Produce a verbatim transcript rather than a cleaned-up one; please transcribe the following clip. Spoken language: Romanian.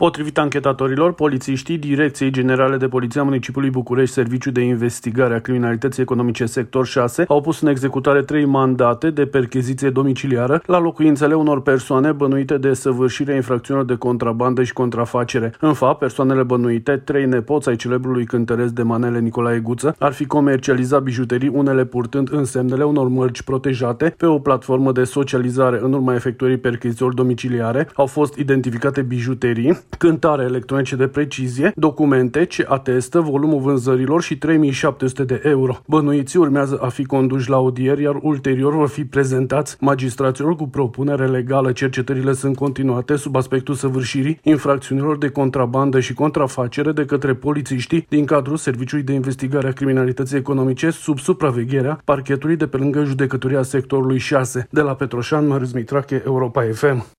Potrivit anchetatorilor, polițiștii Direcției Generale de Poliție a Municipiului București, Serviciu de Investigare a Criminalității Economice Sector șase, au pus în executare trei mandate de percheziție domiciliară la locuințele unor persoane bănuite de săvârșirea infracțiunilor de contrabandă și contrafacere. În fapt, persoanele bănuite, trei nepoți ai celebrului cântăresc de manele Nicolae Guță, ar fi comercializat bijuterii, unele purtând însemnele unor mărci protejate pe o platformă de socializare. În urma efectuării perchezițiilor domiciliare au fost identificate bijuterii, cântare electronice de precizie, documente ce atestă volumul vânzărilor și trei mii șapte sute de euro. Bănuiții urmează a fi conduși la audier, iar ulterior vor fi prezentați magistraților cu propunere legală. Cercetările sunt continuate sub aspectul săvârșirii infracțiunilor de contrabandă și contrafacere de către polițiștii din cadrul Serviciului de Investigare a Criminalității Economice sub supravegherea parchetului de pe lângă judecătoria sectorului șase. De la Petroșani, Marius Mitrache, Europa F M.